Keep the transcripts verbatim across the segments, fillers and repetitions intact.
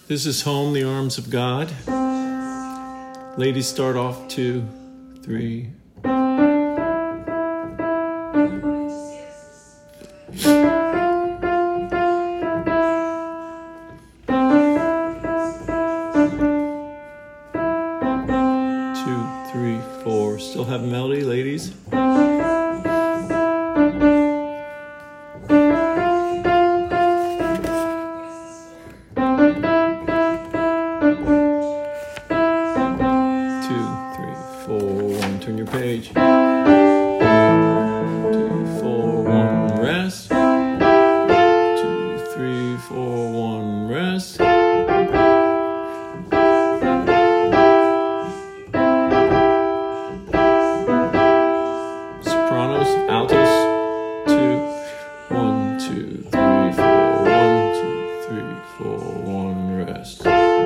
This is Home, the Arms of God. Ladies start off two, three. Two, three, four. Still have melody, ladies? Turn your page. Two, four, one, rest. Two, three, four, one, rest. Sopranos, altos. Two, one, two, three, four, one, two, three, four, one, rest.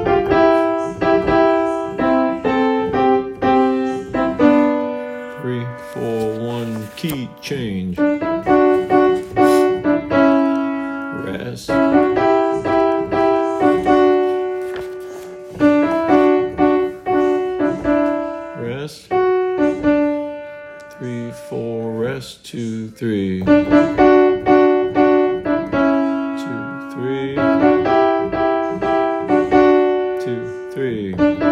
Three, four, one, key change. Rest. Rest. Three, four, rest. Two, three. Two, three. Two, three.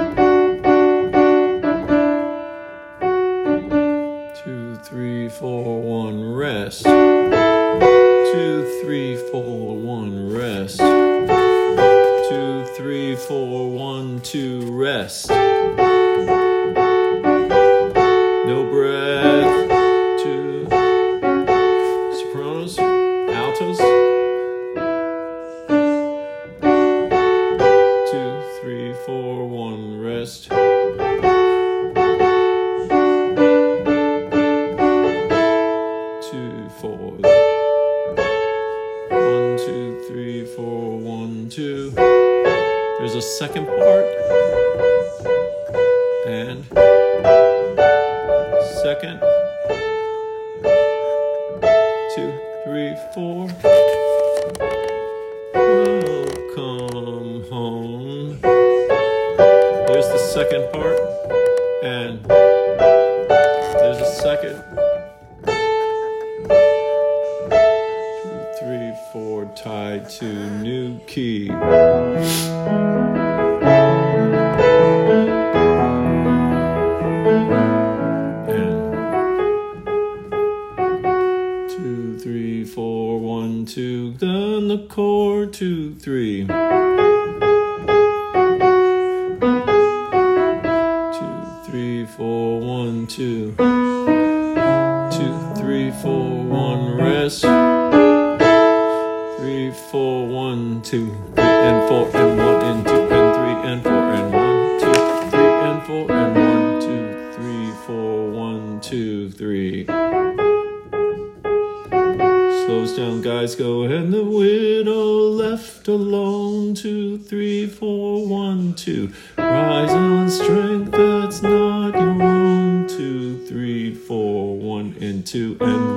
Two, three, four, one, rest. Two, three, four, one, rest. Two, three, four, one, two, rest. No breath. Two. Sopranos, altos. Two, three, four, one, rest. Two, four. One, two, three, four, one, two. There's a second part. And second. Two, three, four. Welcome home. There's the second part. And there's a second. Three, four, tied to new key. And two, three, four, one, two. Then the chord. Two, three. Two, three, four, one, two. Two, three, four, one, rest. Three, four, one, two, three, and four, and one, and two, and three, and four, and one, two, three, and four, and one, two, three, four, one, two, three. Slows down, guys, go ahead. The widow left alone. Two, three, four, one, two. Rise on strength that's not your own. Two, three, four, one, and two, and